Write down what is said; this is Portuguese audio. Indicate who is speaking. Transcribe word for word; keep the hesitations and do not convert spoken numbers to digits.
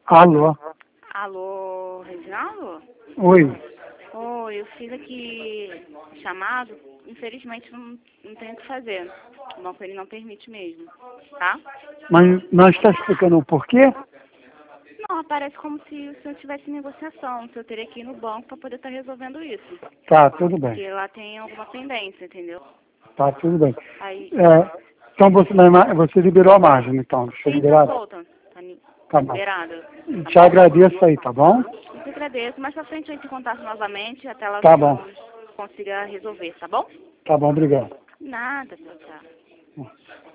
Speaker 1: Alô?
Speaker 2: Alô, Reginaldo?
Speaker 1: Oi.
Speaker 2: Oi, eu fiz aqui chamado, infelizmente não, não tenho o que fazer. O banco ele não permite mesmo, tá?
Speaker 1: Mas não está explicando o porquê?
Speaker 2: Não, aparece como se o senhor tivesse negociação. O senhor teria que ir no banco para poder estar resolvendo isso.
Speaker 1: Tá, tudo bem.
Speaker 2: Porque lá tem alguma pendência, entendeu?
Speaker 1: Tá, tudo bem.
Speaker 2: Aí,
Speaker 1: É, então você, você liberou a margem, então. Deixa eu
Speaker 2: sim, tá
Speaker 1: liberar.
Speaker 2: solta. Tá, ni-
Speaker 1: Tá
Speaker 2: tá
Speaker 1: bom.
Speaker 2: liberada. Tá
Speaker 1: Te
Speaker 2: bom?
Speaker 1: agradeço aí, tá bom?
Speaker 2: Eu te agradeço. Mais pra frente eu entro em contato novamente até lá o
Speaker 1: Tá bom.
Speaker 2: senhor consiga resolver, tá bom?
Speaker 1: Tá bom, obrigado.
Speaker 2: Nada, tchau, tchau.